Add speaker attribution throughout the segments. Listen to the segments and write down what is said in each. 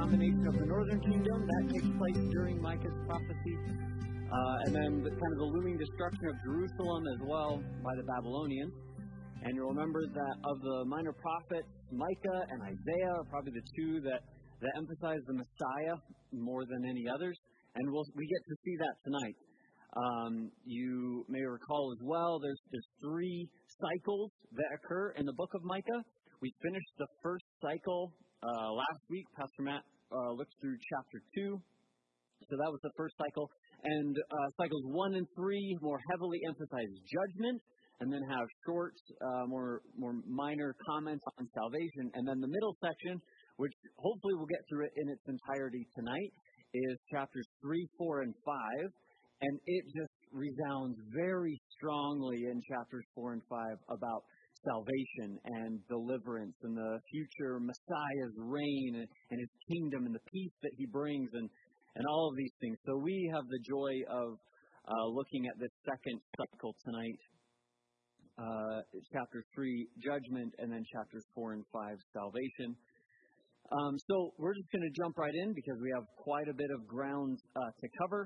Speaker 1: abomination of the northern kingdom. That takes place during Micah's prophecy. And then kind of the looming destruction of Jerusalem as well by the Babylonians. And you'll remember that of the minor prophets, Micah and Isaiah are probably the two that emphasize the Messiah more than any others. And we get to see that tonight. You may recall as well, there's 3 cycles that occur in the book of Micah. We finished the first cycle last week. Pastor Matt looked through chapter 2. So that was the first cycle. And cycles 1 and 3 more heavily emphasize judgment, and then have short, more minor comments on salvation. And then the middle section, which hopefully we'll get through it in its entirety tonight, is chapters 3, 4, and 5. And it just resounds very strongly in chapters 4 and 5 about salvation and deliverance and the future Messiah's reign and his kingdom and the peace that he brings and all of these things. So we have the joy of looking at this second cycle tonight. Chapter 3, judgment, and then chapters 4 and 5, salvation. So we're just going to jump right in because we have quite a bit of ground to cover.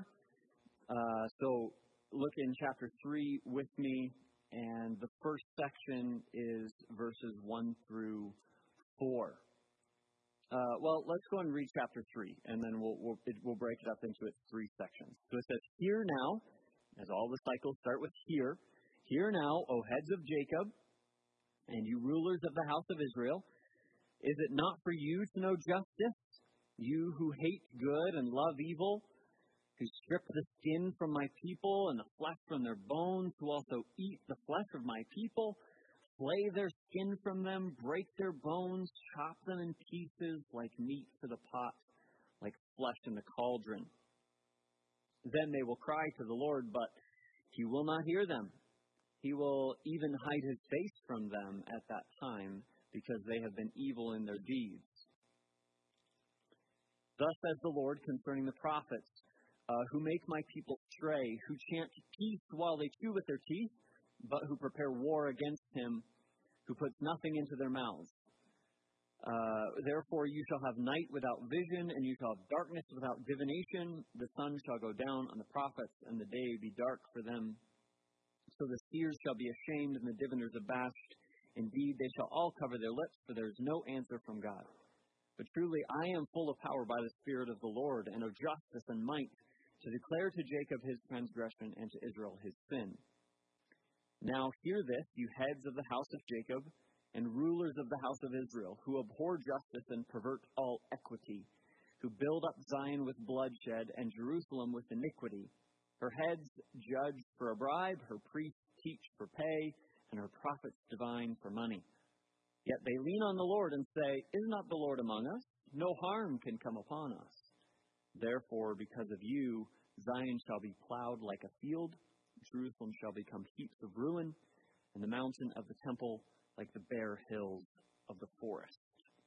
Speaker 1: So look in chapter 3 with me, and the first section is verses 1 through 4. Well, let's go and read chapter 3, and then we'll break it up into its 3 sections. So it says, "Hear now," as all the cycles start with "hear. Hear now, O heads of Jacob, and you rulers of the house of Israel. Is it not for you to know justice, you who hate good and love evil, who strip the skin from my people and the flesh from their bones, who also eat the flesh of my people, flay their skin from them, break their bones, chop them in pieces like meat for the pot, like flesh in the cauldron? Then they will cry to the Lord, but he will not hear them. He will even hide his face from them at that time, because they have been evil in their deeds. Thus says the Lord concerning the prophets, who make my people stray, who chant peace while they chew with their teeth, but who prepare war against him, who puts nothing into their mouths. Therefore you shall have night without vision, and you shall have darkness without divination. The sun shall go down on the prophets, and the day be dark for them. So the seers shall be ashamed, and the diviners abashed. Indeed, they shall all cover their lips, for there is no answer from God. But truly I am full of power by the Spirit of the Lord, and of justice and might, to declare to Jacob his transgression, and to Israel his sin. Now hear this, you heads of the house of Jacob, and rulers of the house of Israel, who abhor justice and pervert all equity, who build up Zion with bloodshed, and Jerusalem with iniquity. Her heads judge for a bribe, her priests teach for pay, and her prophets divine for money. Yet they lean on the Lord and say, Is not the Lord among us? No harm can come upon us. Therefore, because of you, Zion shall be plowed like a field, Jerusalem shall become heaps of ruin, and the mountain of the temple like the bare hills of the forest.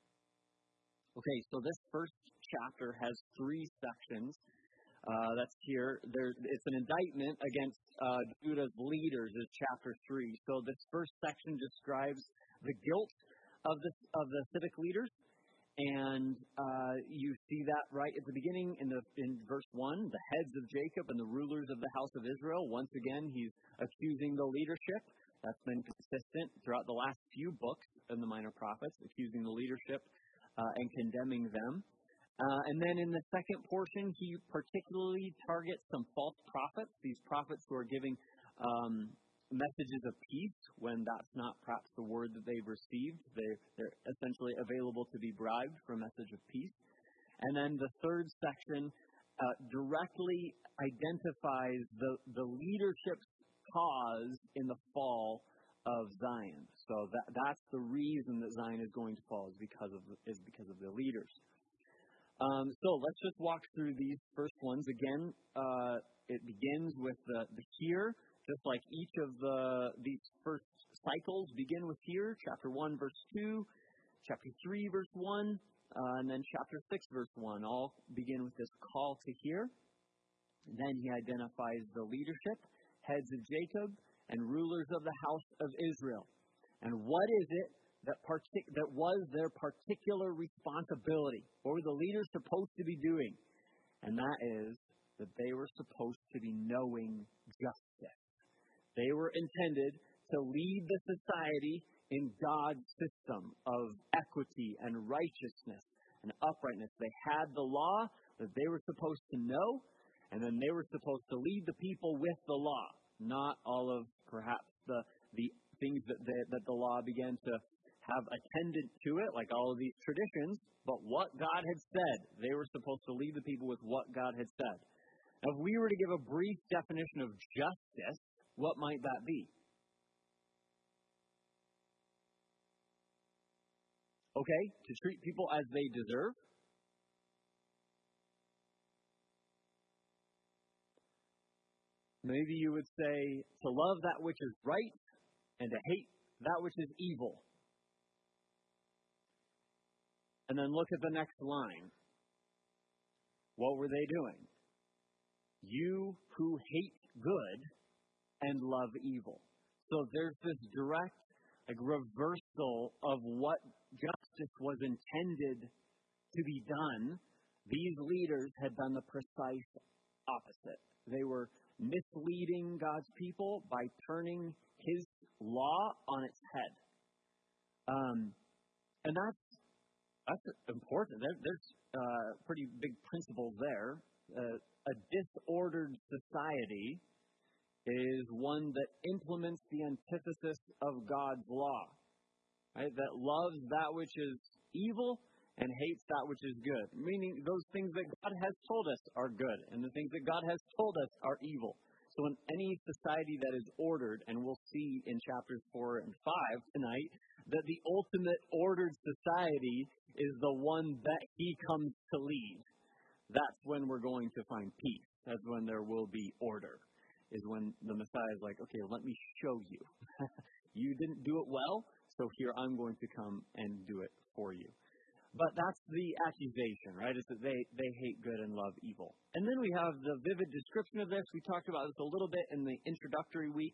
Speaker 1: Okay, so this first chapter has 3 sections. That's here. It's an indictment against Judah's leaders, is chapter 3. So this first section describes the guilt of the civic leaders, and you see that right at the beginning in verse 1, the heads of Jacob and the rulers of the house of Israel. Once again, he's accusing the leadership. That's been consistent throughout the last few books in the Minor Prophets, accusing the leadership and condemning them. And then in the second portion, he particularly targets some false prophets, these prophets who are giving messages of peace when that's not perhaps the word that they've received. They're essentially available to be bribed for a message of peace. And then the third section directly identifies the leadership's cause in the fall of Zion. So that's the reason that Zion is going to fall, is because of the leaders. So let's just walk through these first ones. Again, it begins with the hear, just like each of these first cycles begin with hear. Chapter 1, verse 2, chapter 3, verse 1, and then chapter 6, verse 1, all begin with this call to hear. Then he identifies the leadership, heads of Jacob, and rulers of the house of Israel. And what is it that was their particular responsibility. What were the leaders supposed to be doing? And that is that they were supposed to be knowing justice. They were intended to lead the society in God's system of equity and righteousness and uprightness. They had the law that they were supposed to know, and then they were supposed to lead the people with the law, not all of perhaps the things that the law began to have attendant to it, like all of these traditions, but what God had said. They were supposed to lead the people with what God had said. Now, if we were to give a brief definition of justice, what might that be? Okay, to treat people as they deserve. Maybe you would say to love that which is right and to hate that which is evil. And then look at the next line. What were they doing? You who hate good and love evil. So there's this direct reversal of what justice was intended to be done. These leaders had done the precise opposite. They were misleading God's people by turning His law on its head. And that's important. There's pretty big principles there. A disordered society is one that implements the antithesis of God's law, right? That loves that which is evil and hates that which is good. Meaning those things that God has told us are good and the things that God has told us are evil. So in any society that is ordered, and we'll see in chapters 4 and 5 tonight, that the ultimate ordered society is the one that He comes to lead. That's when we're going to find peace. That's when there will be order, is when the Messiah is like, okay, let me show you. You didn't do it well, so here I'm going to come and do it for you. But that's the accusation, right? Is that they hate good and love evil. And then we have the vivid description of this. We talked about this a little bit in the introductory week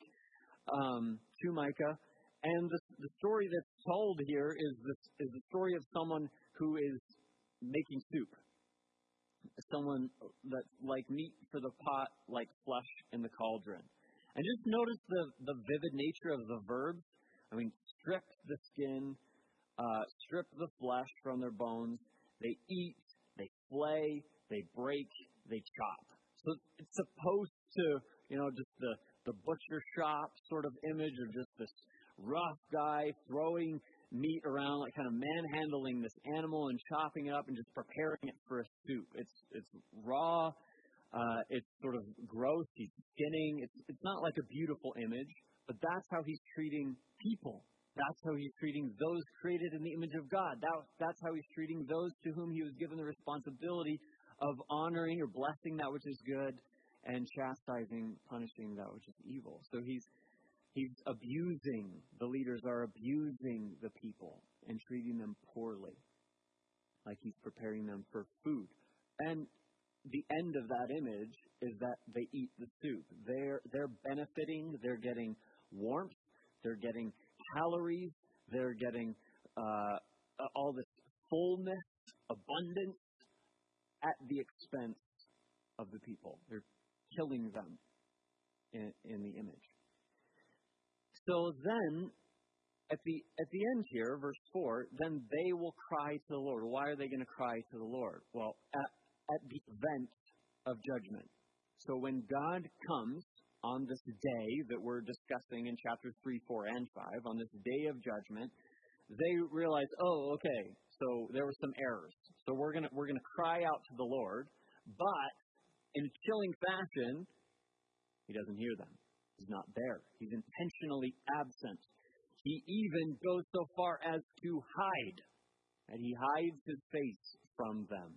Speaker 1: to Micah. And the story that's told here is the story of someone who is making soup. Someone that's like meat for the pot, like flesh in the cauldron. And just notice the vivid nature of the verbs. I mean, strip the skin, strip the flesh from their bones. They eat, they flay, they break, they chop. So it's supposed to, just the butcher shop sort of image of just this rough guy throwing meat around, like kind of manhandling this animal and chopping it up and just preparing it for a soup. It's raw. It's sort of gross. He's skinning. It's not like a beautiful image, but that's how He's treating people. That's how He's treating those created in the image of God. That's how He's treating those to whom He was given the responsibility of honoring or blessing that which is good and chastising, punishing that which is evil. So He's abusing, the leaders are abusing the people and treating them poorly, like He's preparing them for food. And the end of that image is that they eat the soup. They're benefiting, they're getting warmth, they're getting calories, they're getting all this fullness, abundance at the expense of the people. They're killing them in the image. So then, at the end here, verse 4, then they will cry to the Lord. Why are they going to cry to the Lord? Well, at the event of judgment. So when God comes on this day that we're discussing in chapters 3, 4, and 5, on this day of judgment, they realize, oh, okay, so there were some errors. So we're gonna cry out to the Lord, but in a chilling fashion, He doesn't hear them. He's not there. He's intentionally absent. He even goes so far as to hide. And He hides His face from them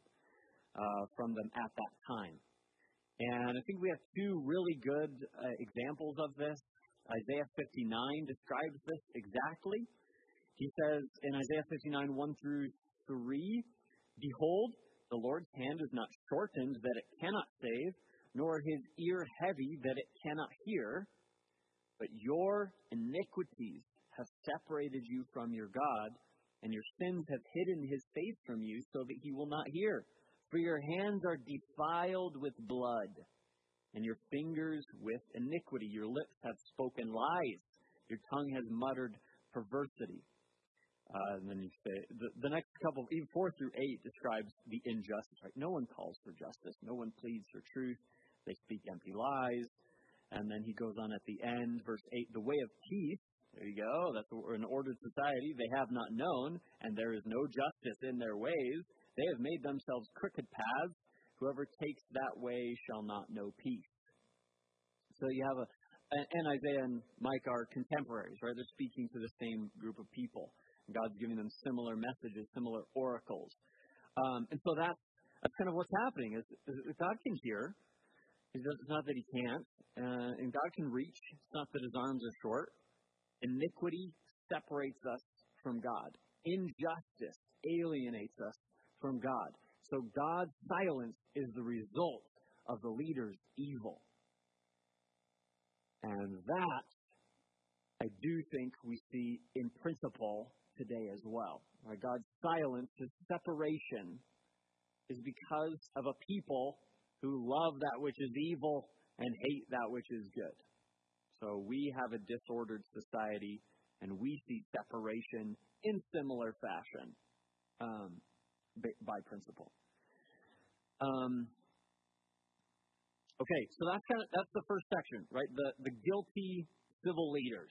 Speaker 1: at that time. And I think we have two really good examples of this. Isaiah 59 describes this exactly. He says in Isaiah 59, 1 through 3, Behold, the Lord's hand is not shortened that it cannot save, nor His ear heavy that it cannot hear, but your iniquities have separated you from your God, and your sins have hidden his face from you so that he will not hear. For your hands are defiled with blood, and your fingers with iniquity. Your lips have spoken lies. Your tongue has muttered perversity. And then you say, the next couple, even 4 through 8 describes the injustice, right? No one calls for justice. No one pleads for truth. They speak empty lies. And then he goes on at the end, verse 8, the way of peace, there you go, that's an ordered society, they have not known, and there is no justice in their ways. They have made themselves crooked paths. Whoever takes that way shall not know peace. So you have and Isaiah and Micah are contemporaries, right? They're speaking to the same group of people. God's giving them similar messages, similar oracles. And so that's kind of what's happening. Is God can hear. It's not that he can't. And God can reach. It's not that his arms are short. Iniquity separates us from God. Injustice alienates us from God. So God's silence is the result of the leader's evil. And that, I do think we see in principle today as well. Right? God's silence, his separation, is because of a people who love that which is evil and hate that which is good. So we have a disordered society, and we see separation in similar fashion by principle. Okay, so that's the first section, right? The guilty civil leaders.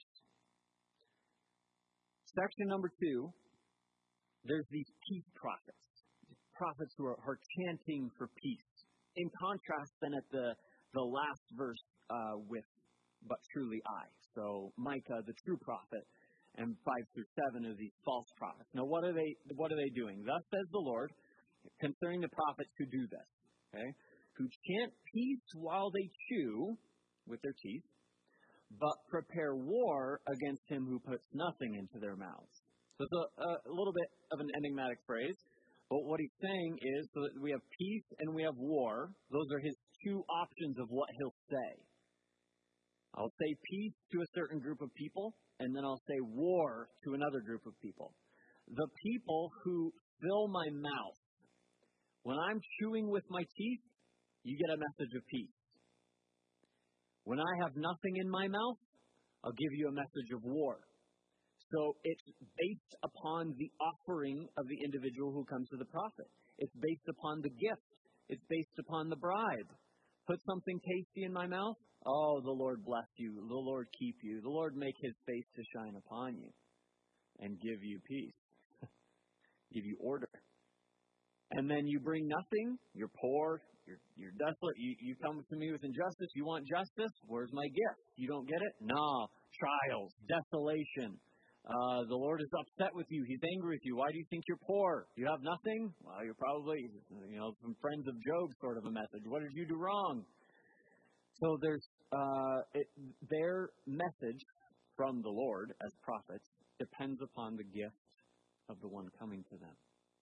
Speaker 1: Section number 2, there's these peace prophets. Prophets who are chanting for peace. In contrast, then at the last verse with "but truly I." So Micah, the true prophet, and 5 through 7 are these false prophets. Now, what are they doing? Thus says the Lord concerning the prophets who do this, okay? Who chant peace while they chew with their teeth, but prepare war against him who puts nothing into their mouths. So it's a little bit of an enigmatic phrase, but what he's saying is so that we have peace and we have war. Those are his 2 options of what he'll say. I'll say peace to a certain group of people, and then I'll say war to another group of people. The people who fill my mouth, when I'm chewing with my teeth, you get a message of peace. When I have nothing in my mouth, I'll give you a message of war. So it's based upon the offering of the individual who comes to the prophet. It's based upon the gift. It's based upon the bribe. Put something tasty in my mouth. Oh, the Lord bless you. The Lord keep you. The Lord make his face to shine upon you and give you peace. Give you order. And then you bring nothing. You're poor. You're desolate. You come to me with injustice. You want justice? Where's my gift? You don't get it? No. Trials. Desolation. The Lord is upset with you. He's angry with you. Why do you think you're poor? You have nothing? Well, you're probably, some friends of Job sort of a message. What did you do wrong? So there's their message from the Lord as prophets depends upon the gift of the one coming to them.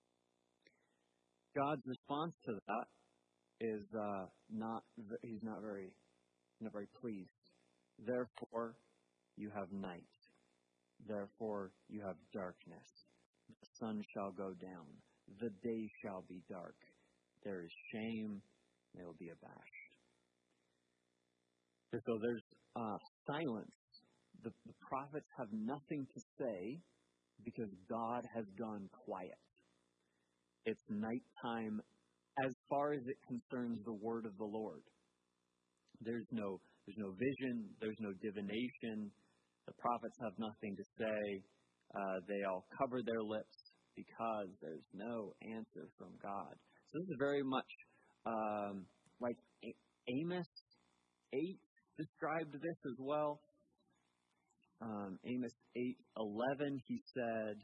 Speaker 1: God's response to that is he's not very pleased. Therefore, you have night. Therefore, you have darkness. The sun shall go down. The day shall be dark. There is shame. They will be abashed. So there's silence. The prophets have nothing to say because God has gone quiet. It's nighttime as far as it concerns the word of the Lord. There's no vision. There's no divination. The prophets have nothing to say. They all cover their lips because there's no answer from God. So this is very much like Amos 8 described this as well. Amos 8:11, he said,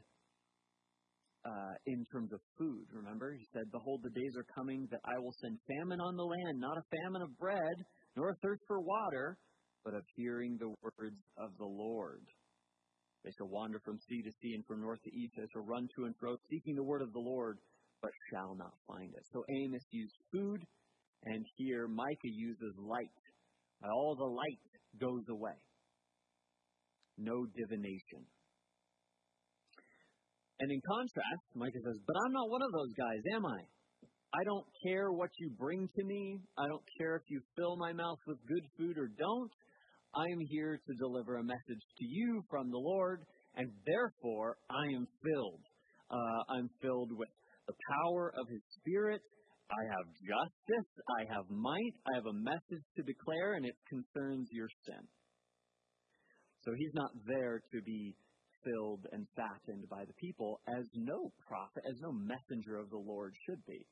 Speaker 1: in terms of food, remember? He said, "Behold, the days are coming that I will send famine on the land, not a famine of bread, nor a thirst for water, but of hearing the words of the Lord. They shall wander from sea to sea and from north to east. They shall run to and fro, seeking the word of the Lord, but shall not find it." So Amos used food, and here Micah uses light. All the light goes away. No divination. And in contrast, Micah says, but I'm not one of those guys, am I? I don't care what you bring to me. I don't care if you fill my mouth with good food or don't. I am here to deliver a message to you from the Lord, and therefore I am filled. I'm filled with the power of His Spirit. I have justice. I have might. I have a message to declare, and it concerns your sin. So He's not there to be filled and fattened by the people, as no prophet, as no messenger of the Lord should be.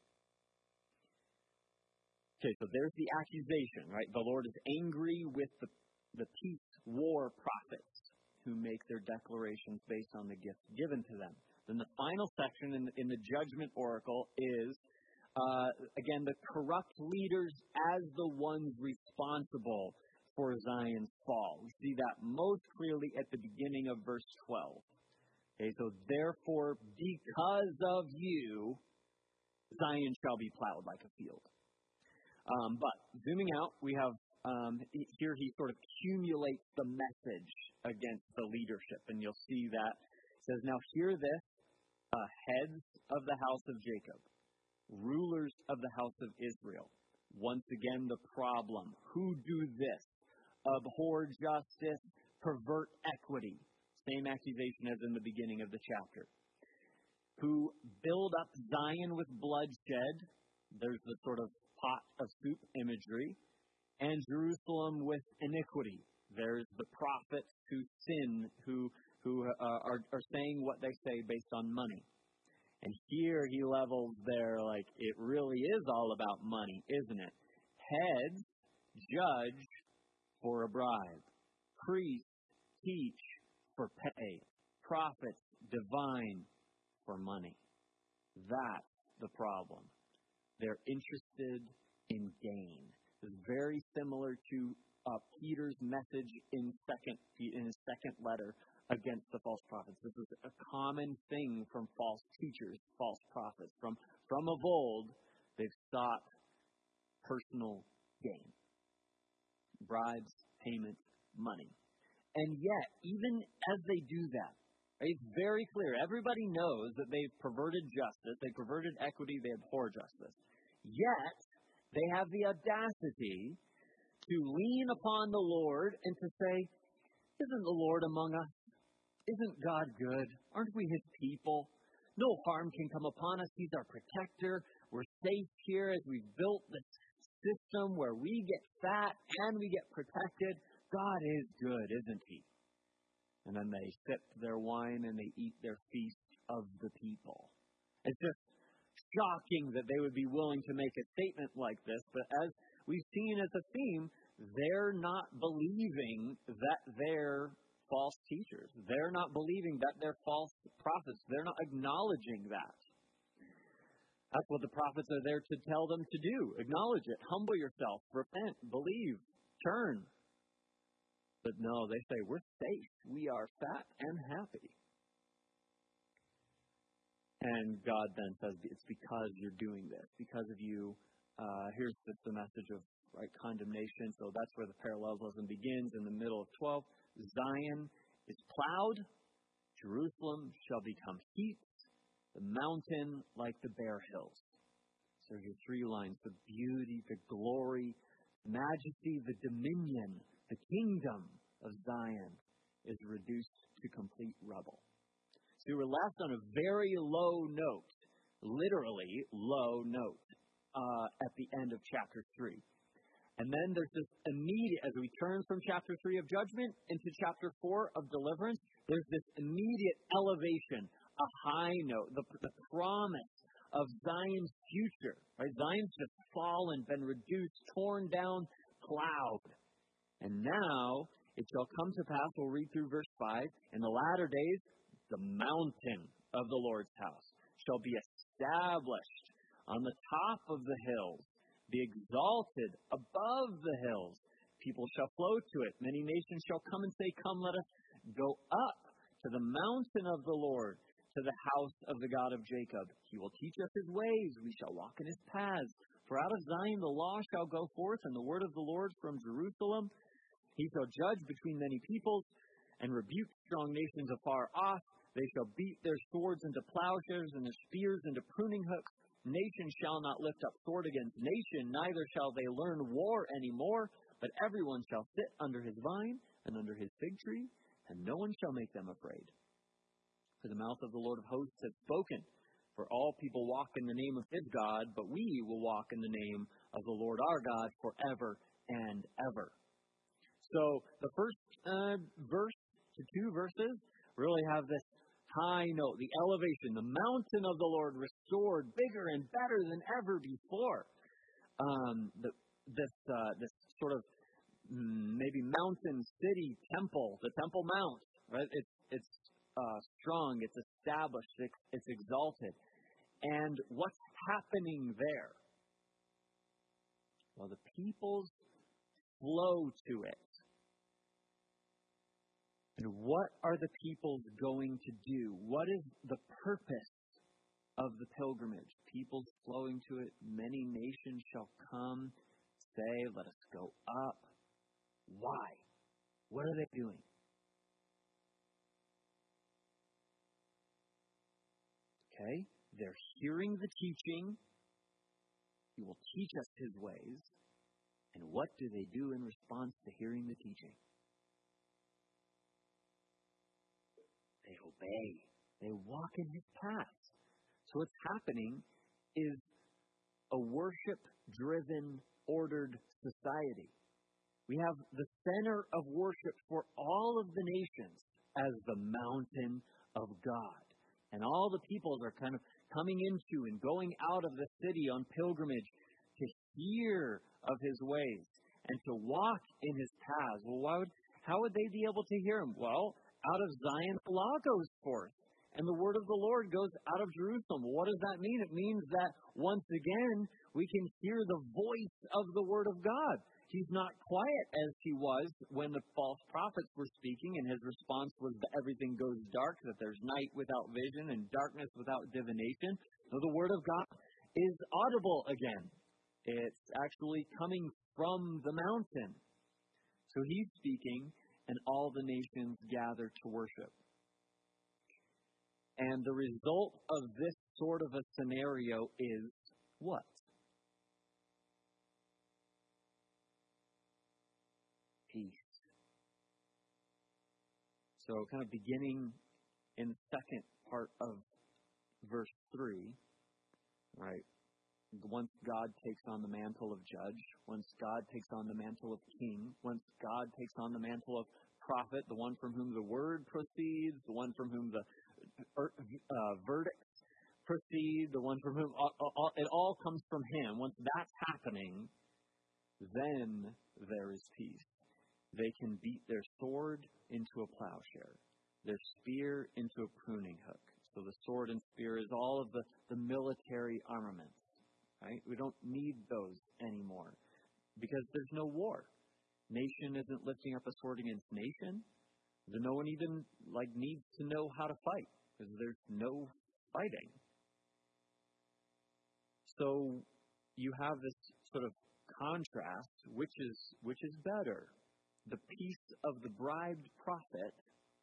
Speaker 1: Okay, so there's the accusation, right? The Lord is angry with the peace war prophets who make their declarations based on the gifts given to them. Then the final section in the judgment oracle is, again, the corrupt leaders as the ones responsible for Zion's fall. We see that most clearly at the beginning of verse 12. Okay, so therefore, because of you, Zion shall be plowed like a field. But zooming out, we have here he sort of accumulates the message against the leadership, and you'll see that it says, "Now hear this, heads of the house of Jacob, rulers of the house of Israel." Once again, the problem: who do this? Abhor justice, pervert equity. Same accusation as in the beginning of the chapter. Who build up Zion with bloodshed. There's the sort of pot of soup imagery. And Jerusalem with iniquity. There's the prophets who sin, who are saying what they say based on money. And here he levels there like it really is all about money, isn't it? Heads judge for a bribe. Priests teach for pay. Prophets divine for money. That's the problem. They're interested in gain. It's very similar to Peter's message in his second letter against the false prophets. This is a common thing from false teachers, false prophets. From of old, they've sought personal gain. Bribes, payment, money. And yet, even as they do that, it's very clear. Everybody knows that they've perverted justice, they perverted equity, they abhor justice. Yet, they have the audacity to lean upon the Lord and to say, isn't the Lord among us? Isn't God good? Aren't we His people? No harm can come upon us. He's our protector. We're safe here as we've built this system where we get fat and we get protected. God is good, isn't He? And then they sip their wine and they eat their feast of the people. It's just shocking that they would be willing to make a statement like this, but as we've seen as a theme, they're not believing that they're false teachers. They're not believing that they're false prophets. They're not acknowledging that. That's what the prophets are there to tell them to do. Acknowledge it. Humble yourself. Repent. Believe. Turn. But no, they say, we're safe. We are fat and happy. And God then says, it's because you're doing this. Because of you, here's just the message of condemnation. So that's where the parallelism begins in the middle of 12. Zion is plowed. Jerusalem shall become heaps. The mountain like the bare hills. So here's 3 lines. The beauty, the glory, majesty, the dominion, the kingdom of Zion is reduced to complete rubble. So we're left on a very low note, literally low note, at the end of chapter 3. And then there's this immediate, as we turn from chapter 3 of judgment into chapter 4 of deliverance, there's this immediate elevation, a high note, the promise of Zion's future. Right? Zion's just fallen, been reduced, torn down, plowed. And now it shall come to pass, we'll read through verse 5, in the latter days, the mountain of the Lord's house shall be established on the top of the hills, be exalted above the hills. People shall flow to it. Many nations shall come and say, come, let us go up to the mountain of the Lord, to the house of the God of Jacob. He will teach us His ways. We shall walk in His paths. For out of Zion the law shall go forth, and the word of the Lord from Jerusalem. He shall judge between many peoples and rebuke strong nations afar off. They shall beat their swords into plowshares and their spears into pruning hooks. Nation shall not lift up sword against nation, neither shall they learn war any more, but everyone shall sit under his vine and under his fig tree, and no one shall make them afraid. For the mouth of the Lord of hosts has spoken. For all people walk in the name of his God, but we will walk in the name of the Lord our God forever and ever. So the first verse to 2 verses really have this high note, the elevation, the mountain of the Lord restored, bigger and better than ever before. This sort of maybe mountain city temple, the Temple Mount, right? It's strong, it's established, it's exalted. And what's happening there? Well, the peoples flow to it. And what are the peoples going to do? What is the purpose of the pilgrimage? Peoples flowing to it. Many nations shall come, say, let us go up. Why? What are they doing? Okay, they're hearing the teaching. He will teach us his ways. And what do they do in response to hearing the teaching? They obey. They walk in his paths. So what's happening is a worship-driven, ordered society. We have the center of worship for all of the nations as the mountain of God. And all the peoples are kind of coming into and going out of the city on pilgrimage to hear of his ways and to walk in his paths. Well, how would they be able to hear him? Well, out of Zion, the law goes forth, and the word of the Lord goes out of Jerusalem. What does that mean? It means that once again, we can hear the voice of the word of God. He's not quiet as he was when the false prophets were speaking, and his response was that everything goes dark, that there's night without vision and darkness without divination. So the word of God is audible again. It's actually coming from the mountain. So he's speaking, and all the nations gather to worship. And the result of this sort of a scenario is what? Peace. So kind of beginning in the second part of verse 3, right? Once God takes on the mantle of judge, once God takes on the mantle of king, once God takes on the mantle of prophet, the one from whom the word proceeds, the one from whom the verdicts proceed, the one from whom it all comes from him. Once that's happening, then there is peace. They can beat their sword into a plowshare, their spear into a pruning hook. So the sword and spear is all of the military armaments. Right? We don't need those anymore because there's no war. Nation isn't lifting up a sword against nation. No one even needs to know how to fight because there's no fighting. So you have this sort of contrast, which is better, the peace of the bribed prophet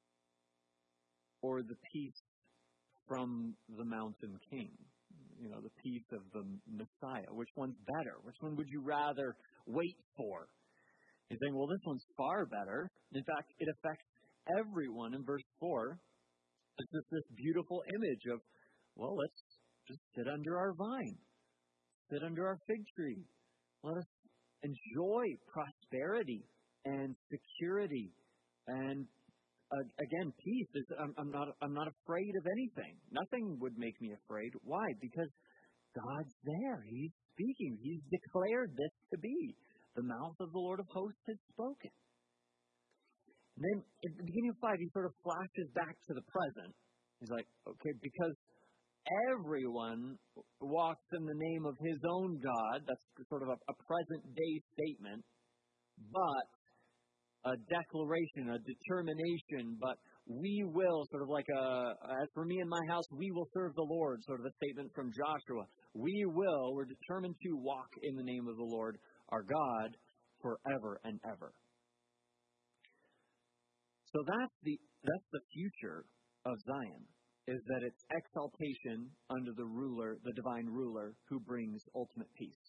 Speaker 1: or the peace from the mountain king. You know, the peace of the Messiah. Which one's better? Which one would you rather wait for? You're saying, well, this one's far better. In fact, it affects everyone. In verse 4, it's just this beautiful image of, well, let's just sit under our vine. Sit under our fig tree. Let us enjoy prosperity and security and again, peace. I'm not afraid of anything. Nothing would make me afraid. Why? Because God's there. He's speaking. He's declared this to be. The mouth of the Lord of hosts has spoken. And then at the beginning of 5, he sort of flashes back to the present. He's like, okay, because everyone walks in the name of his own God. That's sort of a present-day statement. But a declaration, a determination, but we will, sort of like as for me and my house, we will serve the Lord, sort of a statement from Joshua. We're determined to walk in the name of the Lord, our God, forever and ever. So that's the future of Zion is that it's exaltation under the ruler, the divine ruler, who brings ultimate peace.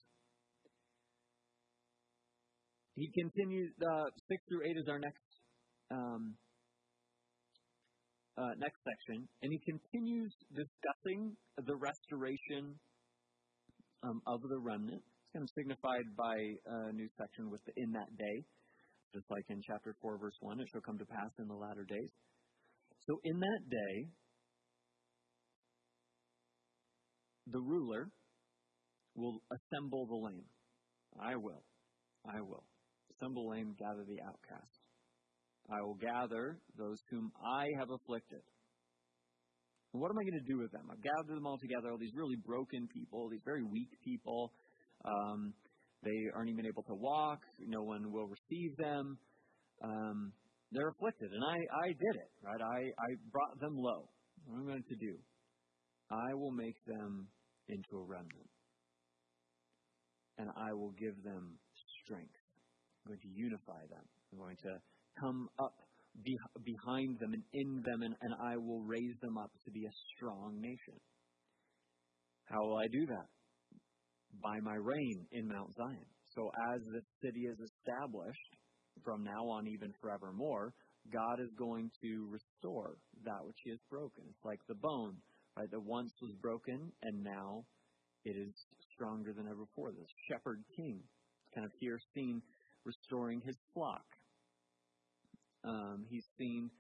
Speaker 1: He continues, 6 through 8 is our next section, and he continues discussing the restoration of the remnant. It's kind of signified by a new section with the "in that day," just like in chapter 4, verse 1, it shall come to pass in the latter days. So in that day, the ruler will assemble the lame. I will. Assemble the lame, gather the outcast. I will gather those whom I have afflicted. And what am I going to do with them? I've gathered them all together, all these really broken people, these very weak people. They aren't even able to walk. No one will receive them. They're afflicted. And I did it, right? I brought them low. What am I going to do? I will make them into a remnant. And I will give them strength. I'm going to unify them. I'm going to come up behind them and in them, and I will raise them up to be a strong nation. How will I do that? By my reign in Mount Zion. So as this city is established, from now on even forevermore, God is going to restore that which he has broken. It's like the bone, right, that once was broken, and now it is stronger than ever before. This shepherd king, kind of here seen restoring his flock. He's seen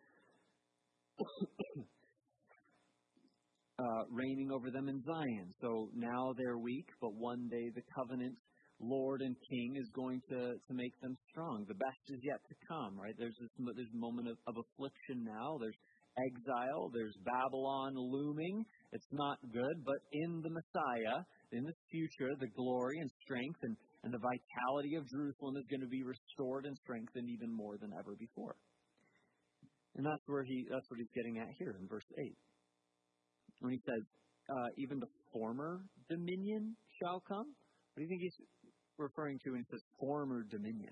Speaker 1: reigning over them in Zion. So now they're weak, but one day the covenant Lord and King is going to make them strong. The best is yet to come, right? There's a moment of affliction now. There's exile. There's Babylon looming. It's not good, but in the Messiah, in the future, the glory and strength and the vitality of Jerusalem is going to be restored and strengthened even more than ever before. And that's what he's getting at here in verse 8. When he says, even the former dominion shall come. What do you think he's referring to when he says former dominion?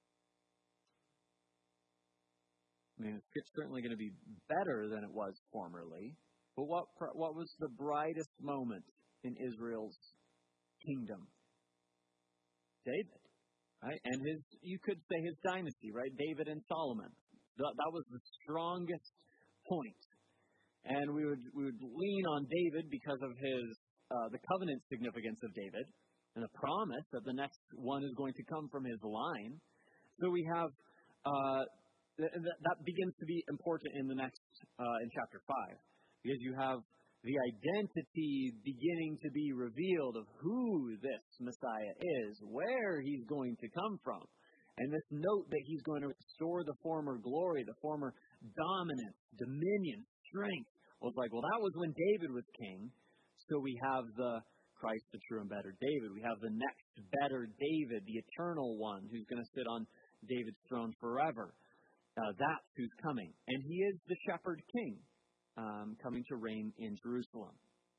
Speaker 1: I mean, it's certainly going to be better than it was formerly. But what was the brightest moment in Israel's kingdom? David, right? And you could say his dynasty, right? David and Solomon. That was the strongest point. And we would lean on David because of the covenant significance of David and the promise that the next one is going to come from his line. So we have that begins to be important in in chapter 5, because you have the identity beginning to be revealed of who this Messiah is, where he's going to come from. And this note that he's going to restore the former glory, the former dominance, dominion, strength. Well, it's like, that was when David was king. So we have the Christ, the true and better David. We have the next better David, the eternal one, who's going to sit on David's throne forever. That's who's coming. And he is the shepherd king, coming to reign in Jerusalem.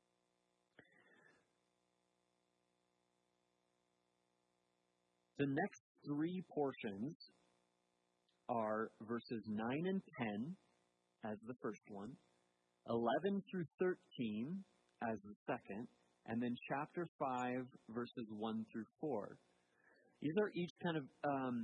Speaker 1: The next 3 portions are verses 9 and 10 as the first one, 11 through 13 as the second, and then chapter 5, verses 1 through 4. These are each kind of,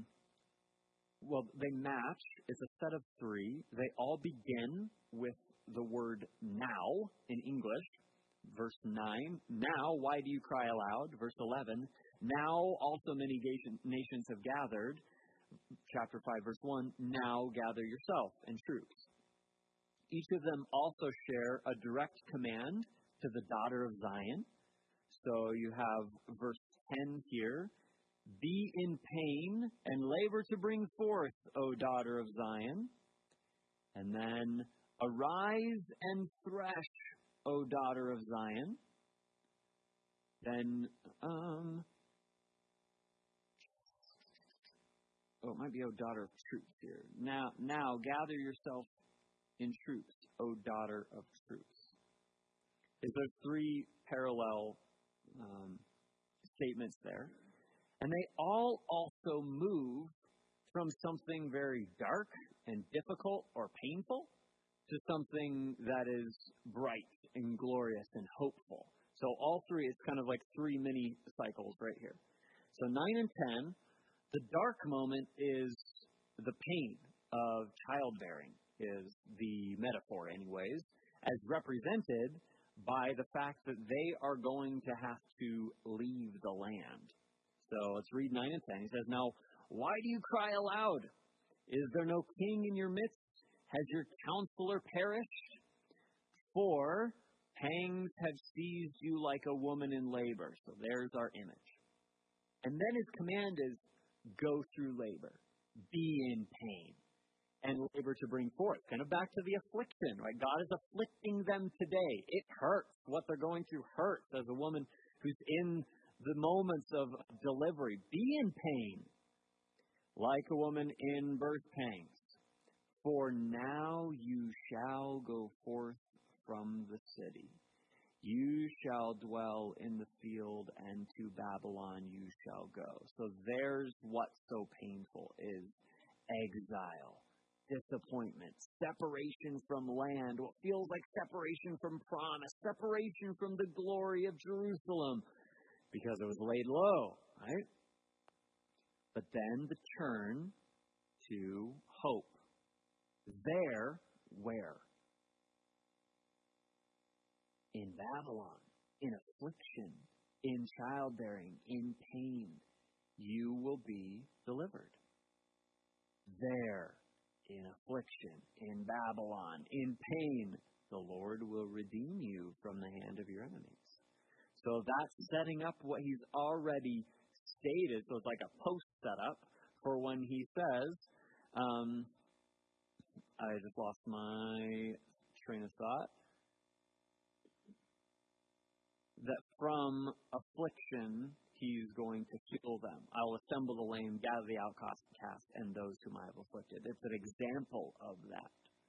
Speaker 1: they match. It's a set of 3. They all begin with the word now in English. Verse 9, now, why do you cry aloud? Verse 11, now also many nations have gathered. Chapter 5, verse 1, now gather yourself and troops. Each of them also share a direct command to the daughter of Zion. So you have verse 10 here, be in pain and labor to bring forth, O daughter of Zion. And then, arise and thresh, O daughter of Zion. Then, it might be O daughter of troops here. Now gather yourself in troops, O daughter of troops. There's 3 parallel statements there. And they all also move from something very dark and difficult or painful to something that is bright and glorious and hopeful. So all three, it's kind of like three mini cycles right here. So 9 and 10, the dark moment is the pain of childbearing, is the metaphor anyways, as represented by the fact that they are going to have to leave the land. So let's read 9 and 10. He says, "Now, why do you cry aloud? Is there no king in your midst? Has your counselor perished? For pangs have seized you like a woman in labor." So there's our image. And then his command is, go through labor, be in pain, and labor to bring forth. Kind of back to the affliction, right? God is afflicting them today. It hurts. What they're going through hurts as a woman who's in the moments of delivery. Be in pain, like a woman in birth pangs. For now you shall go forth from the city. You shall dwell in the field, and to Babylon you shall go. So there's what's so painful is exile, disappointment, separation from land, what feels like separation from promise, separation from the glory of Jerusalem, because it was laid low, right? But then the turn to hope. There, where? In Babylon, in affliction, in childbearing, in pain, you will be delivered. There, in affliction, in Babylon, in pain, the Lord will redeem you from the hand of your enemies. So that's setting up what he's already stated. So it's like a post setup for when he says, I just lost my train of thought. That from affliction, he's going to heal them. I will assemble the lame, gather the outcast, and those whom I have afflicted. It's an example of that.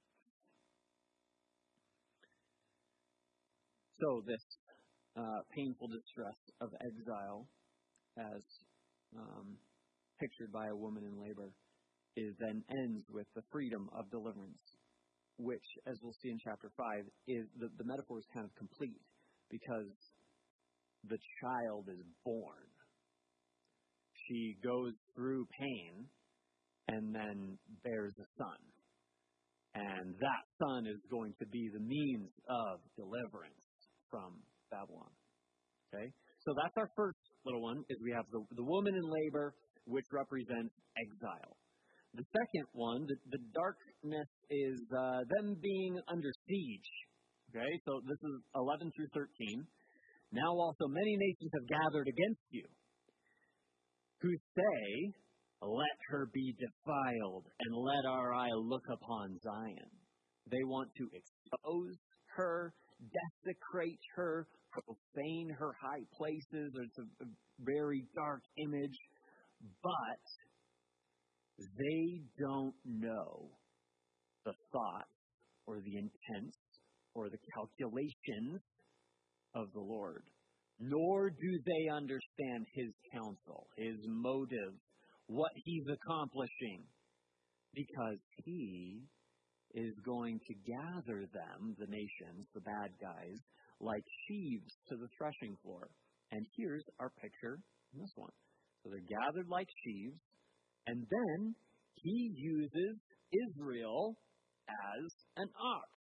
Speaker 1: So this painful distress of exile, as pictured by a woman in labor, is then ends with the freedom of deliverance, which, as we'll see in chapter 5, is the metaphor is kind of complete because the child is born. She goes through pain and then bears a son. And that son is going to be the means of deliverance from Babylon. Okay? So that's our first little one, is we have the woman in labor, which represents exile. The second one, the darkness, is them being under siege. Okay? So this is 11 through 13. Now also many nations have gathered against you, who say, let her be defiled, and let our eye look upon Zion. They want to expose her, desecrate her, profane her high places. It's a very dark image, but they don't know the thoughts or the intents or the calculations of the Lord, nor do they understand his counsel, his motives, what he's accomplishing, because he is going to gather them, the nations, the bad guys, like sheaves to the threshing floor. And here's our picture in this one. So they're gathered like sheaves, and then he uses Israel as an ox.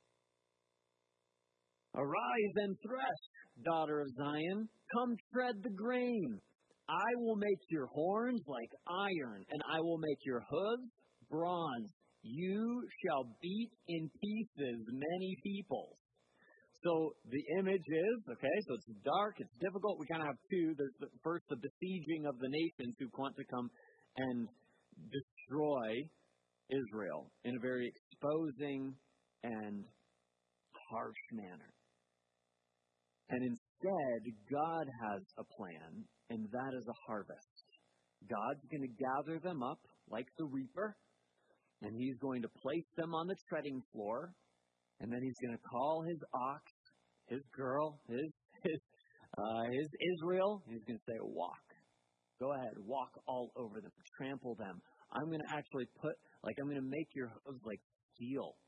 Speaker 1: Arise and thresh, daughter of Zion. Come tread the grain. I will make your horns like iron, and I will make your hooves bronze. You shall beat in pieces many peoples. So the image is, okay, so it's dark, it's difficult. We kind of have two. There's first the besieging of the nations who want to come and destroy Israel in a very exposing and harsh manner. And instead, God has a plan, and that is a harvest. God's going to gather them up like the reaper, and he's going to place them on the treading floor, and then he's going to call his ox, his girl, his Israel, and he's going to say, walk. Go ahead, walk all over them, trample them. I'm going to actually I'm going to make your hooves like steel.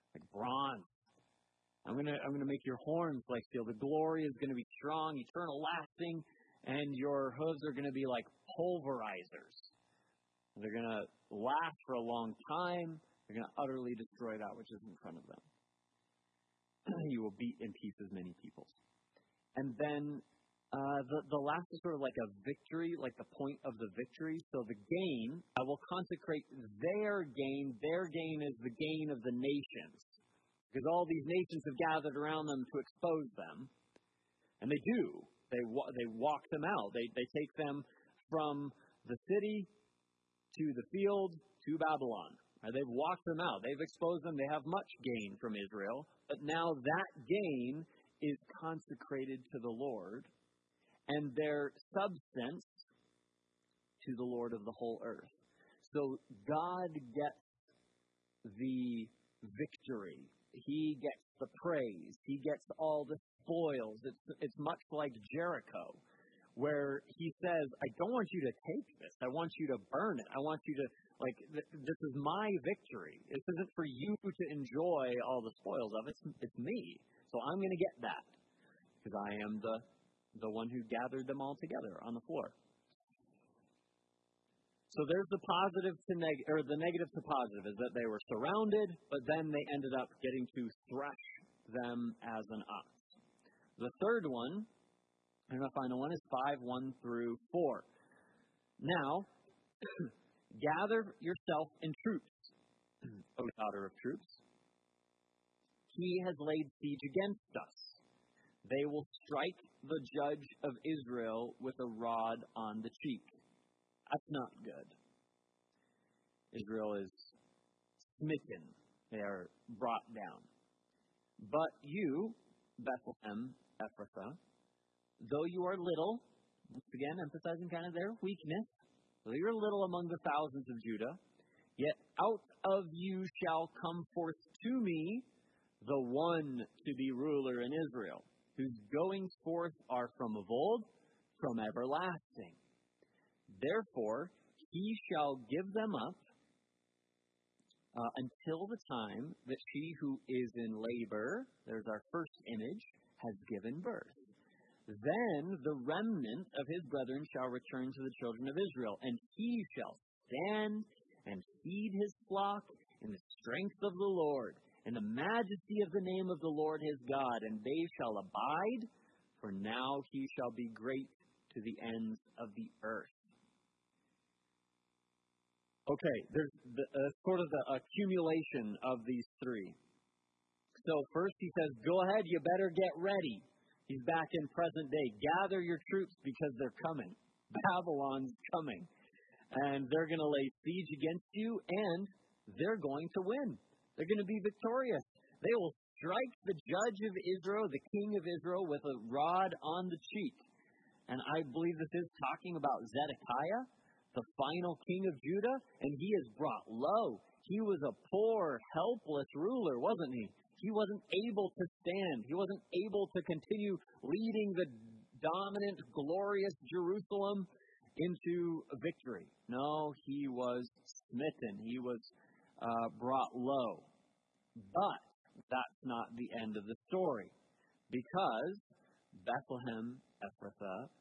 Speaker 1: like bronze. I'm gonna make your horns like steel. The glory is going to be strong, eternal, lasting, and your hooves are going to be like pulverizers. They're going to last for a long time. They're going to utterly destroy that which is in front of them. You will beat in pieces many peoples. And then the last is sort of like a victory, like the point of the victory. So the gain, I will consecrate their gain. Their gain is the gain of the nations. Because all these nations have gathered around them to expose them. And they do. They walk them out. They take them from the city to the field to Babylon. They've walked them out. They've exposed them. They have much gain from Israel. But now that gain is consecrated to the Lord, and their substance to the Lord of the whole earth. So God gets the victory. He gets the praise. He gets all the spoils. It's much like Jericho, where he says, I don't want you to take this. I want you to burn it. I want you to, this is my victory. This isn't for you to enjoy all the spoils of it. It's me. So I'm going to get that, because I am the one who gathered them all together on the floor. So there's the positive to the negative to positive, is that they were surrounded, but then they ended up getting to thresh them as an ox. The third one, and the final one, is 5:1 through 4. Now, gather yourself in troops, O daughter of troops. He has laid siege against us. They will strike the judge of Israel with a rod on the cheek. That's not good. Israel is smitten. They are brought down. But you, Bethlehem Ephrathah, though you are little, once again emphasizing kind of their weakness, though you're little among the thousands of Judah, yet out of you shall come forth to me the one to be ruler in Israel, whose goings forth are from of old, from everlasting. Therefore, he shall give them up until the time that she who is in labor, there's our first image, has given birth. Then the remnant of his brethren shall return to the children of Israel, and he shall stand and feed his flock in the strength of the Lord, in the majesty of the name of the Lord his God, and they shall abide, for now he shall be great to the ends of the earth. Okay, there's sort of the accumulation of these three. So first he says, go ahead, you better get ready. He's back in present day. Gather your troops because they're coming. Babylon's coming. And they're going to lay siege against you, and they're going to win. They're going to be victorious. They will strike the judge of Israel, the king of Israel, with a rod on the cheek. And I believe this is talking about Zedekiah, the final king of Judah, and he is brought low. He was a poor, helpless ruler, wasn't he? He wasn't able to stand. He wasn't able to continue leading the dominant, glorious Jerusalem into victory. No, he was smitten. He was brought low. But that's not the end of the story, because Bethlehem Ephrathah,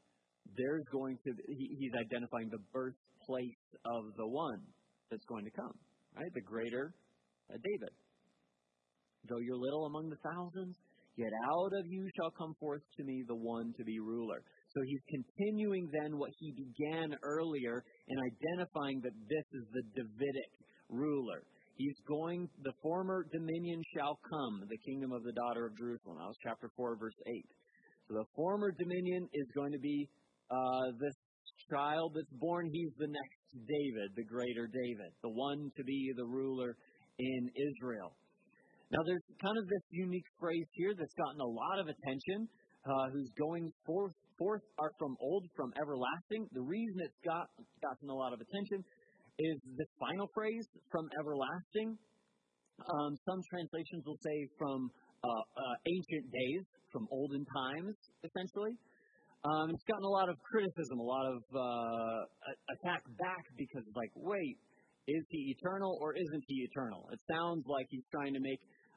Speaker 1: he's identifying the birthplace of the one that's going to come, right? The greater David. Though you're little among the thousands, yet out of you shall come forth to me the one to be ruler. So he's continuing then what he began earlier in identifying that this is the Davidic ruler. The former dominion shall come, the kingdom of the daughter of Jerusalem. That was chapter 4, verse 8. So the former dominion is going to be this child that's born. He's the next David, the greater David, the one to be the ruler in Israel. Now, there's kind of this unique phrase here that's gotten a lot of attention, whose going forth are from old, from everlasting. The reason it's gotten a lot of attention is this final phrase, from everlasting. Some translations will say from ancient days, from olden times, essentially. It's gotten a lot of criticism, a lot of attack back, because it's like, wait, is he eternal or isn't he eternal? It sounds like he's trying to make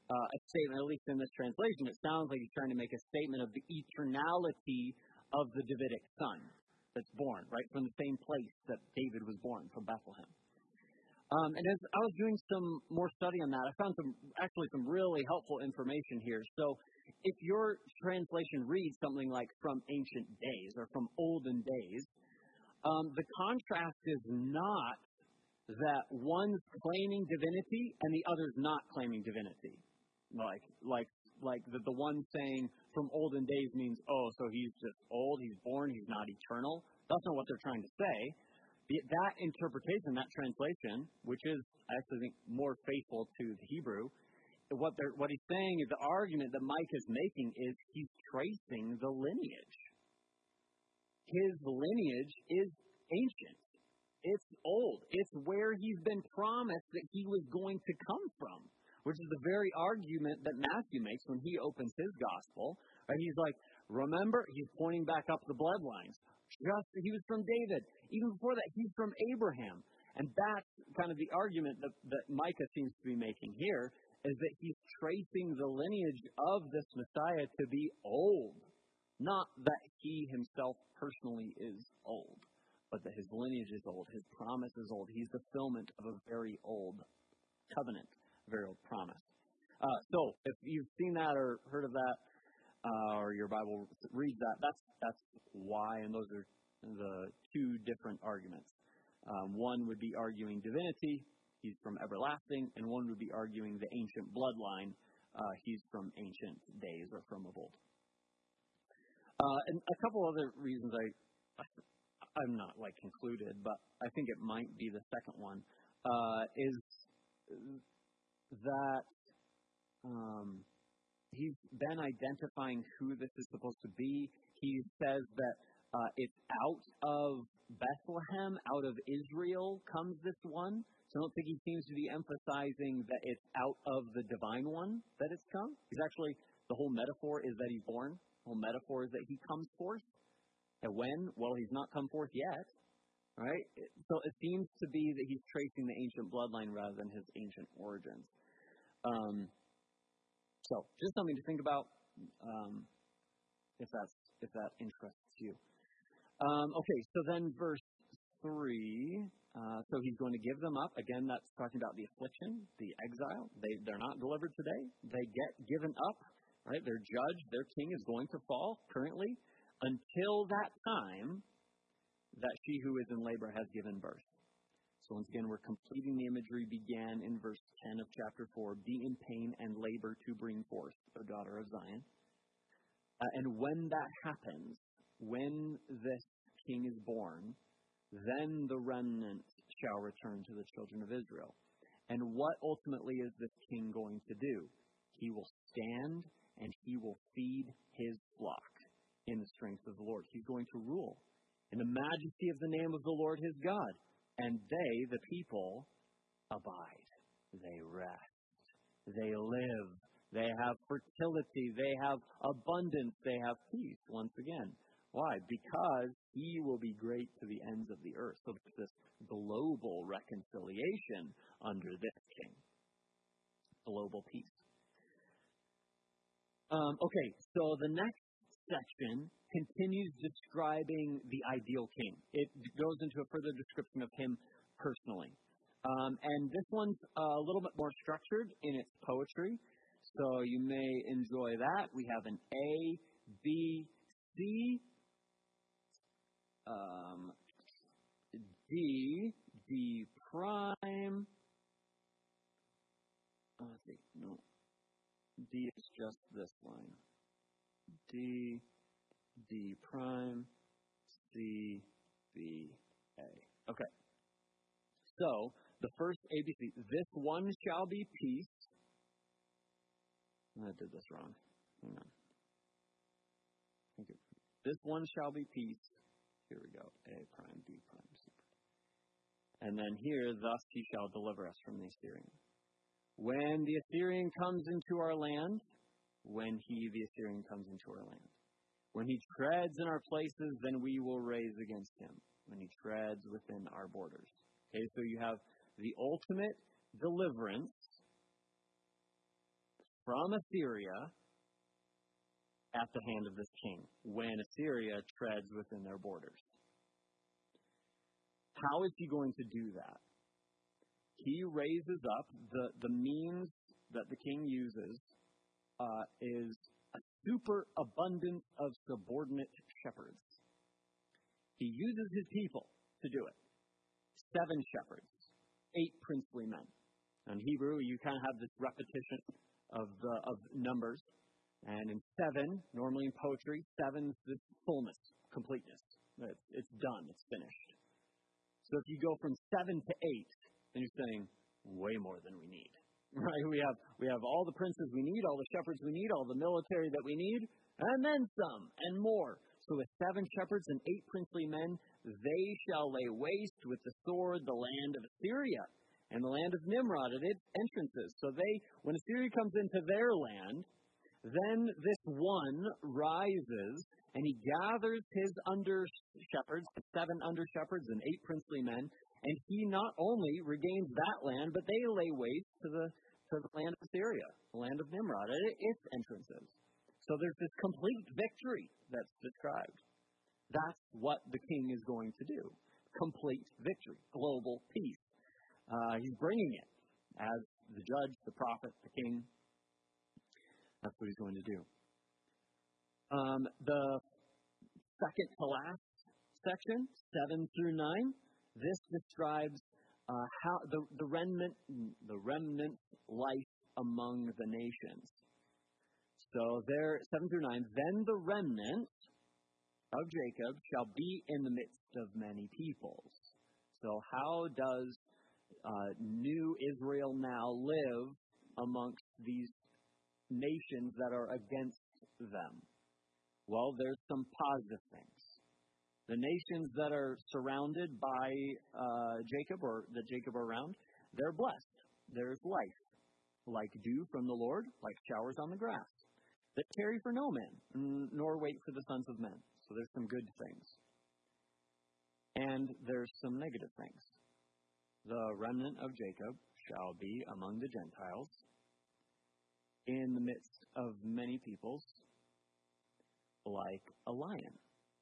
Speaker 1: a statement, at least in this translation, it sounds like he's trying to make a statement of the eternality of the Davidic son that's born, right, from the same place that David was born, from Bethlehem. And as I was doing some more study on that, I found some really helpful information here. So if your translation reads something like from ancient days or from olden days, the contrast is not that one's claiming divinity and the other's not claiming divinity. Like the one saying from olden days means, oh, so he's just old, he's born, he's not eternal. That's not what they're trying to say. That interpretation, that translation, which is, I actually think, more faithful to the Hebrew, what he's saying is the argument that Micah is making is he's tracing the lineage. His lineage is ancient. It's old. It's where he's been promised that he was going to come from, which is the very argument that Matthew makes when he opens his gospel. Right? He's like, remember, he's pointing back up the bloodlines. He was from David. Even before that, he's from Abraham. And that's kind of the argument that Micah seems to be making here, is that he's tracing the lineage of this Messiah to be old. Not that he himself personally is old, but that his lineage is old, his promise is old. He's the fulfillment of a very old covenant, a very old promise. So if you've seen that or heard of that, or your Bible reads that, that's why, and those are the two different arguments. One would be arguing divinity, he's from everlasting, and one would be arguing the ancient bloodline, he's from ancient days or from of old. And a couple other reasons I'm not concluded, but I think it might be the second one, is that he's been identifying who this is supposed to be. He says that it's out of Bethlehem, out of Israel comes this one. So I don't think he seems to be emphasizing that it's out of the divine one that it's come. He's actually, the whole metaphor is that he's born. The whole metaphor is that he comes forth. And when? Well, he's not come forth yet. Right? So it seems to be that he's tracing the ancient bloodline rather than his ancient origins. So just something to think about if that interests you. Okay, so then verse 3, so he's going to give them up. Again, that's talking about the affliction, the exile. They're not delivered today. They get given up, right? Their judge, their king is going to fall currently until that time that she who is in labor has given birth. So once again, we're completing the imagery began in verse 10 of chapter 4. Be in pain and labor to bring forth, O daughter of Zion. And when that happens, when this king is born, then the remnant shall return to the children of Israel. And what ultimately is this king going to do? He will stand and he will feed his flock in the strength of the Lord. He's going to rule in the majesty of the name of the Lord his God. And they, the people, abide. They rest. They live. They have fertility. They have abundance. They have peace. Once again. Why? Because he will be great to the ends of the earth. So there's this global reconciliation under this king. Global peace. Okay, so the next section continues describing the ideal king. It goes into a further description of him personally. And this one's a little bit more structured in its poetry, so you may enjoy that. We have an A, B, C, D, D prime. Let's see, no. D is just this line. D, D prime, C, B, A. Okay. So, the first ABC, this one shall be peace. I did this wrong. Hang on. Okay. This one shall be peace. Here we go. A prime, B prime, C prime. And then here, thus he shall deliver us from the Assyrian. When the Assyrian comes into our land, when he, the Assyrian, comes into our land. When he treads in our places, then we will raise against him. When he treads within our borders. Okay, so you have the ultimate deliverance from Assyria at the hand of this king, when Assyria treads within their borders. How is he going to do that? He raises up the means that the king uses is a superabundance of subordinate shepherds. He uses his people to do it. 7 shepherds, 8 princely men. In Hebrew, you kind of have this repetition of numbers. And in 7, normally in poetry, 7's this fullness, completeness. It's done. It's finished. So if you go from 7 to 8, then you're saying way more than we need. Right? We have all the princes we need, all the shepherds we need, all the military that we need, and then some and more. So with 7 shepherds and 8 princely men, they shall lay waste with the sword the land of Assyria and the land of Nimrod at its entrances. So when Assyria comes into their land, then this one rises and he gathers his under-shepherds, 7 under-shepherds and 8 princely men, and he not only regains that land, but they lay waste to the land of Assyria, the land of Nimrod at its entrances. So there's this complete victory that's described. That's what the king is going to do. Complete victory, global peace. He's bringing it as the judge, the prophet, the king. That's what he's going to do. The second to last section, 7 through 9, this describes how the remnant life among the nations. So there, 7 through 9, then the remnant of Jacob shall be in the midst of many peoples. So how does new Israel now live amongst these nations that are against them? Well, there's some positive things. The nations that are surrounded by Jacob, or that Jacob are around, they're blessed. There's life, like dew from the Lord, like showers on the grass, that tarry for no man, nor wait for the sons of men. So there's some good things. And there's some negative things. The remnant of Jacob shall be among the Gentiles, in the midst of many peoples, like a lion,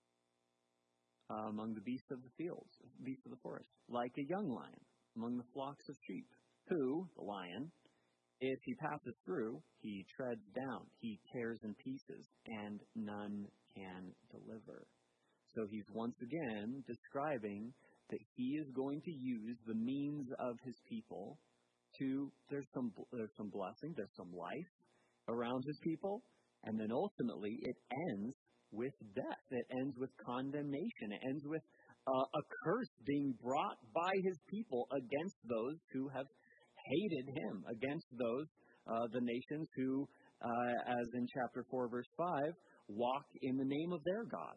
Speaker 1: among the beasts of the fields, beasts of the forest, like a young lion among the flocks of sheep, who, the lion, if he passes through, he treads down, he tears in pieces, and none can deliver. So he's once again describing that he is going to use the means of his people to, there's some blessing, there's some life around his people, and then ultimately it ends with death. It ends with condemnation. It ends with a curse being brought by his people against those who have hated him, against those, the nations who, as in chapter 4, verse 5, walk in the name of their God.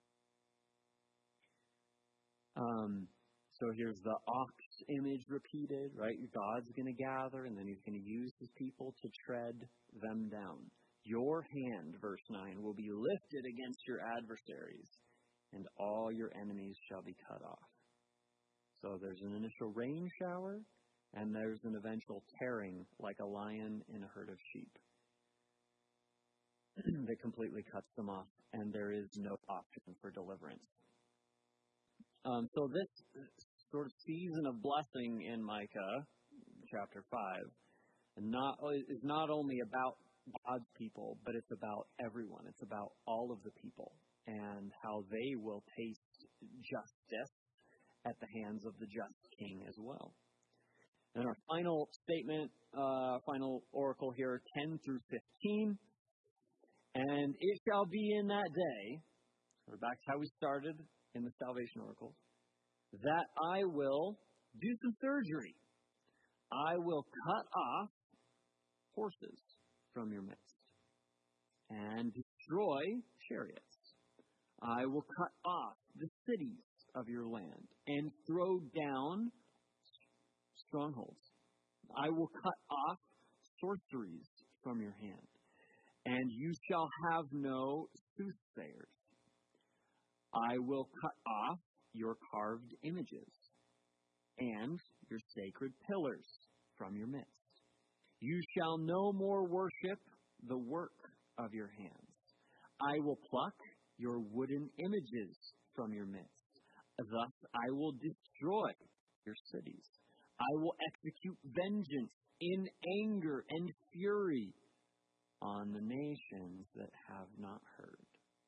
Speaker 1: So here's the ox image repeated, right? God's going to gather, and then he's going to use his people to tread them down. Your hand, verse 9, will be lifted against your adversaries, and all your enemies shall be cut off. So there's an initial rain shower, and there's an eventual tearing like a lion in a herd of sheep. That completely cuts them off, and there is no option for deliverance. So this sort of season of blessing in Micah, chapter 5, is not only about God's people, but it's about everyone. It's about all of the people and how they will taste justice at the hands of the just king as well. And our final statement, final oracle here, 10 through 15. And it shall be in that day, we're back to how we started in the salvation oracles, that I will do some surgery. I will cut off horses from your midst and destroy chariots. I will cut off the cities of your land and throw down strongholds. I will cut off sorceries from your hand, and you shall have no soothsayers. I will cut off your carved images and your sacred pillars from your midst. You shall no more worship the work of your hands. I will pluck your wooden images from your midst. Thus I will destroy your cities. I will execute vengeance in anger and fury on the nations that have not heard.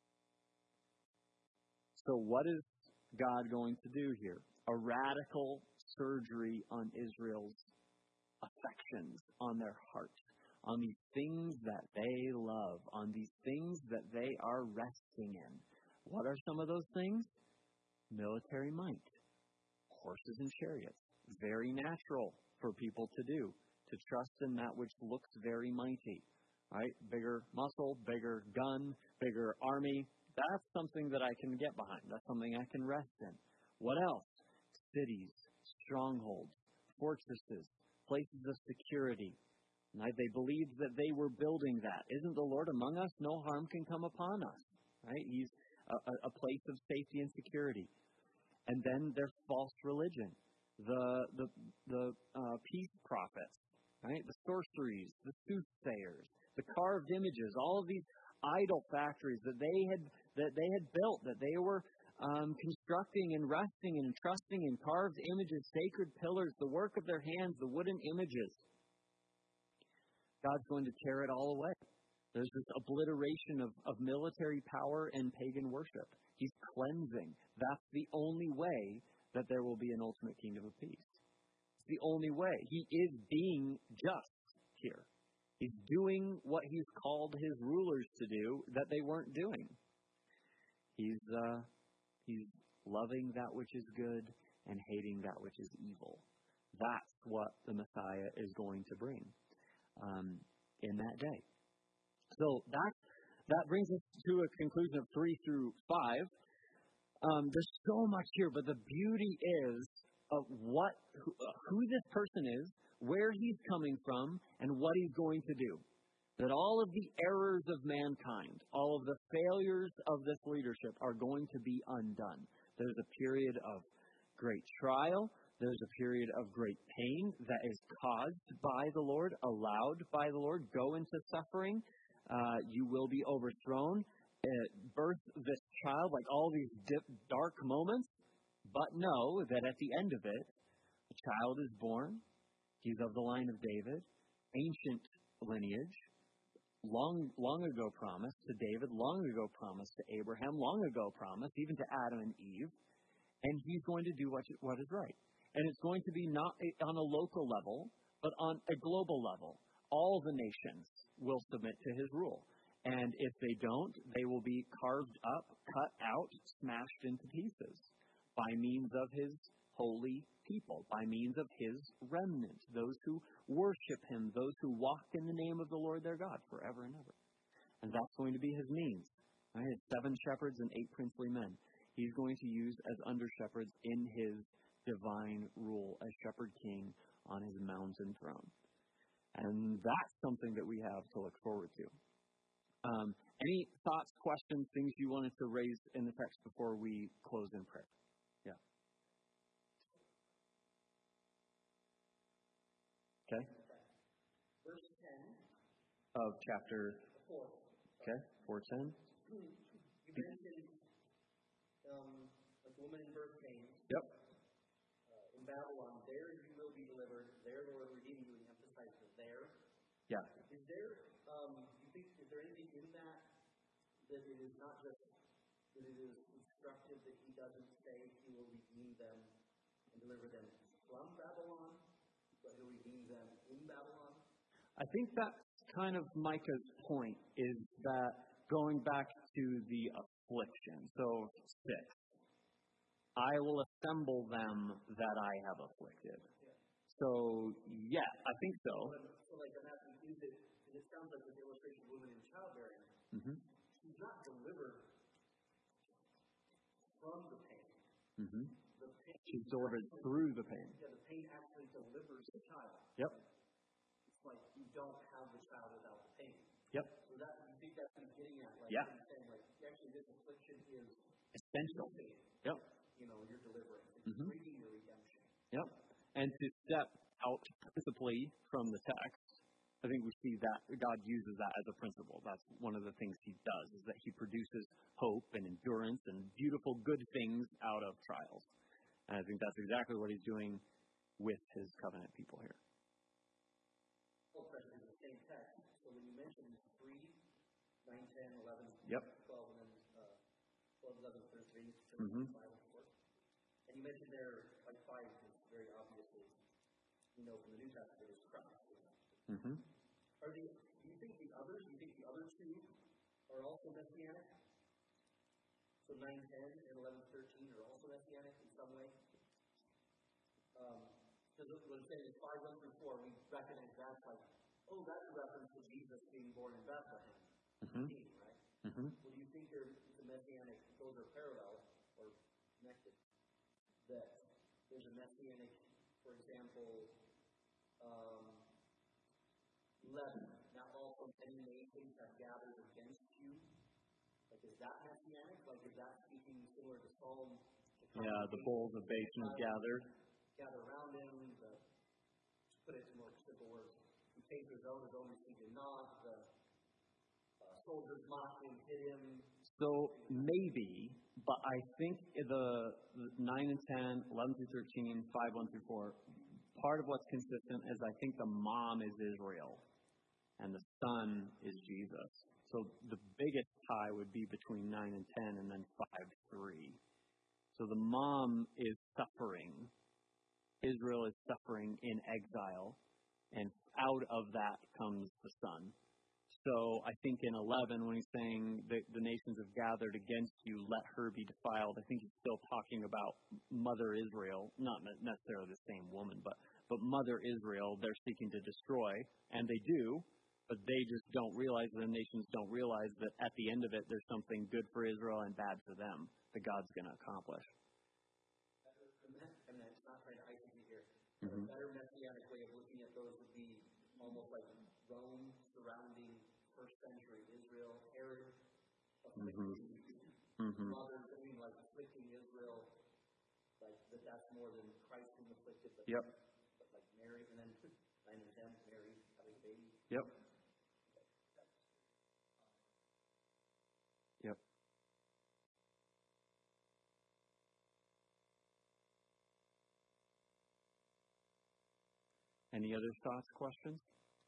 Speaker 1: So what is God going to do here? A radical surgery on Israel's affections, on their hearts, on these things that they love, on these things that they are resting in. What are some of those things? Military might, horses and chariots. Very natural for people to do, to trust in that which looks very mighty. Right? Bigger muscle, bigger gun, bigger army. That's something that I can get behind. That's something I can rest in. What else? Cities, strongholds, fortresses, places of security. Right? They believed that they were building that. Isn't the Lord among us? No harm can come upon us. Right? He's a place of safety and security. And then there's false religion. The peace prophets. Right? The sorceries, the soothsayers, the carved images, all of these idol factories that they had built, that they were constructing and resting and trusting in, carved images, sacred pillars, the work of their hands, the wooden images. God's going to tear it all away. There's this obliteration of military power and pagan worship. He's cleansing. That's the only way that there will be an ultimate kingdom of peace. It's the only way. He is being just here. He's doing what he's called his rulers to do that they weren't doing. He's loving that which is good and hating that which is evil. That's what the Messiah is going to bring in that day. So that brings us to a conclusion of 3 through 5. There's so much here, but the beauty is of who this person is, where he's coming from, and what he's going to do. That all of the errors of mankind, all of the failures of this leadership are going to be undone. There's a period of great trial. There's a period of great pain that is caused by the Lord, allowed by the Lord. Go into suffering. You will be overthrown. Birth this child, like all these dark moments. But know that at the end of it, a child is born. He's of the line of David, ancient lineage, long ago promised to David, long ago promised to Abraham, long ago promised even to Adam and Eve, and he's going to do what is right. And it's going to be not on a local level, but on a global level. All the nations will submit to his rule. And if they don't, they will be carved up, cut out, smashed into pieces by means of his holy people, by means of his remnant, those who worship him, those who walk in the name of the Lord their God forever and ever. And that's going to be his means. Right? 7 shepherds and 8 princely men. He's going to use as under-shepherds in his divine rule as shepherd king on his mountain throne. And that's something that we have to look forward to. Any thoughts, questions, things you wanted to raise in the text before we close in prayer? Yeah. Okay.
Speaker 2: Verse 10
Speaker 1: of chapter
Speaker 2: 4.
Speaker 1: Okay, 4:10.
Speaker 2: You mentioned like the woman in birth pains.
Speaker 1: Yep.
Speaker 2: In Babylon, there you will be delivered. There the Lord redeemed you, and he emphasized the there.
Speaker 1: Yeah.
Speaker 2: Is there is there anything in that it is not just that it is instructive that he doesn't say he will redeem them and deliver them from Babylon, but he'll redeem them in Babylon?
Speaker 1: I think that's kind of Micah's point, is that going back to the affliction. So 6. I will assemble them that I have afflicted.
Speaker 2: Yeah.
Speaker 1: So, yeah, I think so.
Speaker 2: So like I'm asking, is it, because it sounds like with the illustration of women in childbearing, she's not delivered from the pain.
Speaker 1: Mm-hmm.
Speaker 2: The pain
Speaker 1: She's delivered through the pain.
Speaker 2: Yeah, the pain actually delivers the child.
Speaker 1: Yep.
Speaker 2: It's like you don't have the child without the pain.
Speaker 1: Yep.
Speaker 2: So that you think that's what he's getting at, like
Speaker 1: yeah.
Speaker 2: he's saying, like actually this affliction is
Speaker 1: essential. Yep.
Speaker 2: You know, your deliverance. It's bringing your redemption.
Speaker 1: Yep. And to step out principally from the text, I think we see that God uses that as a principle. That's one of the things he does, is that he produces hope and endurance and beautiful good things out of trials. And I think that's exactly what he's doing with his covenant people here.
Speaker 2: Well, President, in the same text, so when you mentioned 3, 9, 10, 11,
Speaker 1: Yep.
Speaker 2: 12, and then 12, 11, 13, 13
Speaker 1: Mm-hmm.
Speaker 2: 5, and 4. And you mentioned there, like 5 is very obviously, you know, from the New Testament is Christ.
Speaker 1: Mm-hmm.
Speaker 2: Do you think the other 2 are also messianic? So 9, 10, and 11, 13 are also messianic in some way? Because what I'm saying is 5, 1 through 4, we recognize that's like, oh, that's a reference to Jesus being born in Bethlehem.
Speaker 1: Mm-hmm.
Speaker 2: Right?
Speaker 1: Mm-hmm.
Speaker 2: Well, do you think it's a messianic, those are parallel or connected? That there's a messianic, for example, 11. Now also many nations have gathered against you. Like, is that messianic? Like, is that speaking similar to Psalm?
Speaker 1: Yeah, the bowls of Bashan is gathered.
Speaker 2: Gather around him. To put it in more simple words, he came to his own received him not. The soldiers mocked him, hit him.
Speaker 1: So maybe, but I think the 9 and 10, 11 through 13, 5, 1 through 4, part of what's consistent is I think the mom is Israel and the son is Jesus. So the biggest tie would be between 9 and 10 and then 5, 3. So the mom is suffering. Israel is suffering in exile, and out of that comes the son. So I think in 11, when he's saying that the nations have gathered against you, let her be defiled, I think he's still talking about Mother Israel, not necessarily the same woman, but Mother Israel they're seeking to destroy, and they do, but they just don't realize, the nations don't realize that at the end of it, there's something good for Israel and bad for them that God's going to accomplish.
Speaker 2: I'm not trying to isolate here.
Speaker 1: Mm-hmm.
Speaker 2: A better messianic way of looking at those would be almost like Rome surrounding first century Israel, Herod afflicting mothers, like afflicting Israel, like that's more than Christ being afflicted, but like Mary, and then 9 and 10, Mary having a baby.
Speaker 1: Yep. Any other thoughts, questions?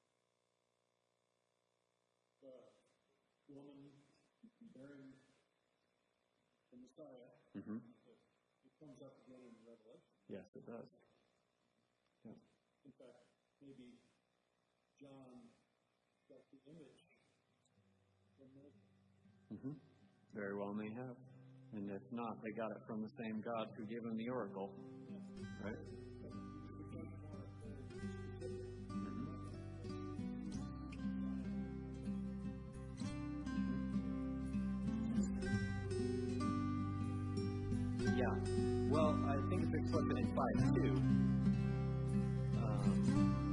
Speaker 3: The woman bearing the Messiah,
Speaker 1: Mm-hmm.
Speaker 3: it comes up again in Revelation.
Speaker 1: Yes, it does. Yeah.
Speaker 3: In fact, maybe John got the image from the
Speaker 1: Mm-hmm. Very well may have. And if not, they got it from the same God who gave them the oracle. Right? Yeah. Well, I think it's explicit in 5:2.